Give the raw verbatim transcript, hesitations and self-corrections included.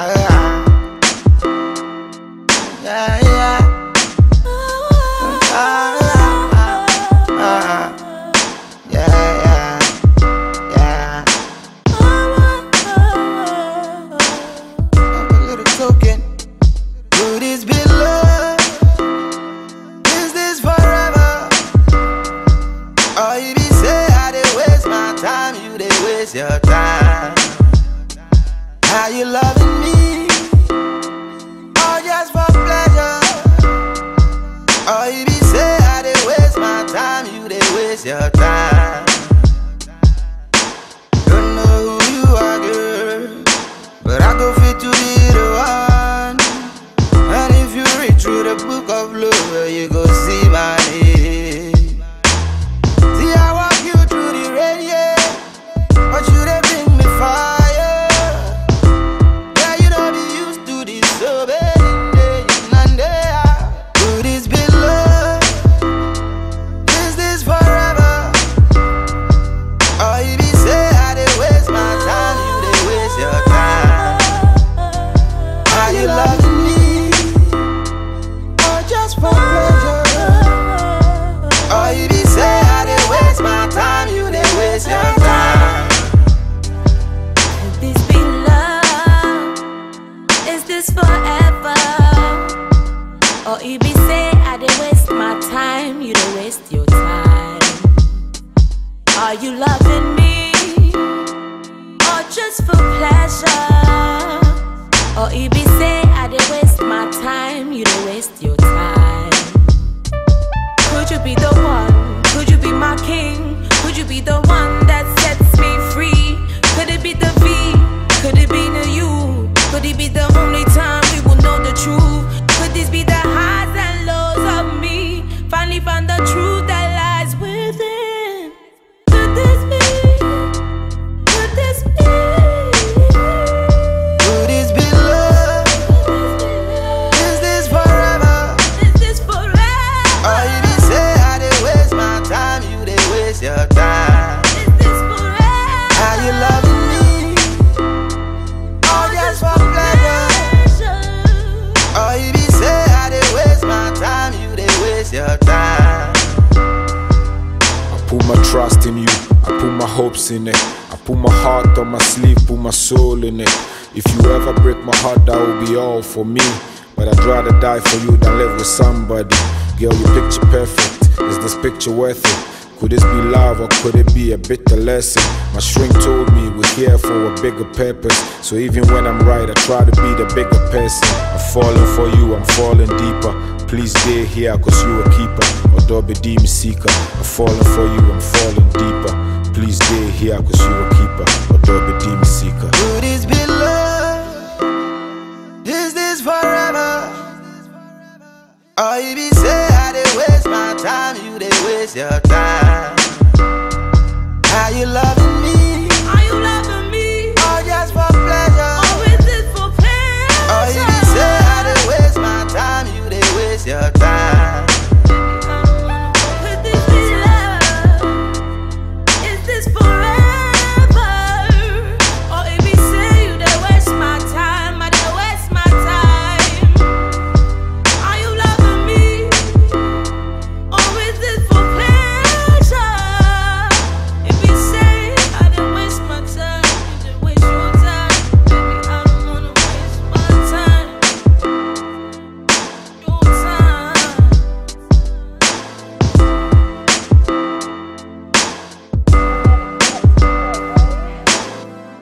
Yeah, yeah. Ah, ah, ah. Yeah, yeah, yeah. I'm a little token. Would this be love? Is this forever? Or you be say I dey waste my time, you dey waste your time. How you loving me? Or just for pleasure? Or you be say I dey waste my time, you dey waste your time. Don't know who you are, girl, but I go fit to be the one. And if you read through the book of love, you go see my name. See I walk you through the rain, yeah, but you dey bring me fire. Yeah, you don't be used to this, so baby. Forever, or you be say I dey waste my time, you dey waste your time. Are you loving me, or just for pleasure? Or you be say I dey waste my time, you dey waste your time. Could you be the one? Could you be my king? Could you be the one that sets me free? Could it be the V? Could it be the U? Could it be the only time we will know the truth? Could this be the highs and lows of me? Finally found the truth that lies within. Could this be? Could this be? Could this be love? Is this forever? Is this forever? Or you be say I dey waste my time, you dey waste your time. Is this forever? How you loving me? Or just for pleasure? Or you be say I dey waste my time, you dey waste your time. I put my trust in you, I put my hopes in it. I put my heart on my sleeve, put my soul in it. If you ever break my heart, that will be all for me. But I'd rather die for you than live with somebody. Girl, your picture perfect, is this picture worth it? Could this be love or could it be a bitter lesson? My shrink told me we're here for a bigger purpose. So even when I'm right, I try to be the bigger person. I'm falling for you, I'm falling deeper. Please stay here cause you a keeper, or double D me seeker. I'm falling for you, I'm falling deeper. Please stay here cause you a keeper, or double D me seeker. Could this be love? Is this forever? Or you be say I dey waste my time, you dey waste your time.